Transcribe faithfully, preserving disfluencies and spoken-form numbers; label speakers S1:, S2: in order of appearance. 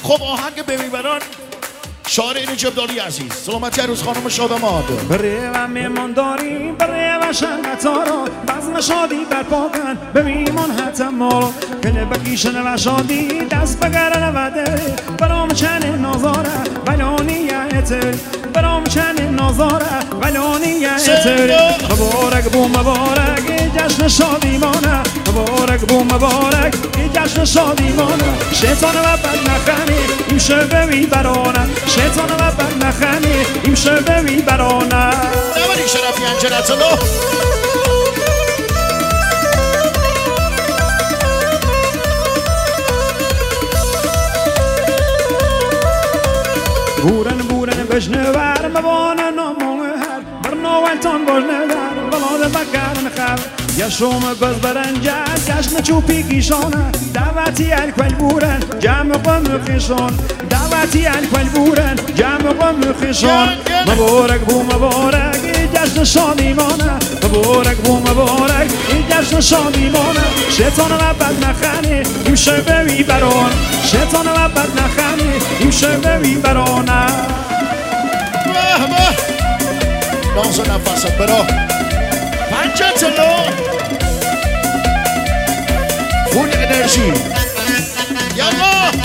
S1: خب آهنگ بمیبران شاعر این جبدالی عزیز سلامتی عروس خانم شادماد
S2: بره و میمان داری بره و شنگتا رو بزم شادی برپا کن به میمان حتم مالو کله بکیشن و شادی دست بگرن و داره برام چنه نازاره ولانیته برام چنه نازاره ولانیته مبارک بو مبارک جشن شادی مانه مبارک بو مبارک جشن شادی مانه شیطان و بد نخنی این شبه میبرانه شیطان و بد نخنی این شبه میبرانه
S1: نباید شرفی انجلت الله
S2: بورن بورن بجنه ور مبانه نامونه هر برناولتان بجنه در بلاده بکرن خب یشوم گز برنجد جشن چوپی کیشانه دعوتی الکل بورن جمع قم خیشان دعوتی الکل بورن جمع قم خیشان مبارک بو مبارک جشن شادی مانه مبارک بو مبارک جشن شادی مانه شیطان و بد نخنی این شبه میبران شیطان و بد نخنی این شبه میبرانه
S1: واه واه ناز نفست برا پنجه تلو فول انرژی یالله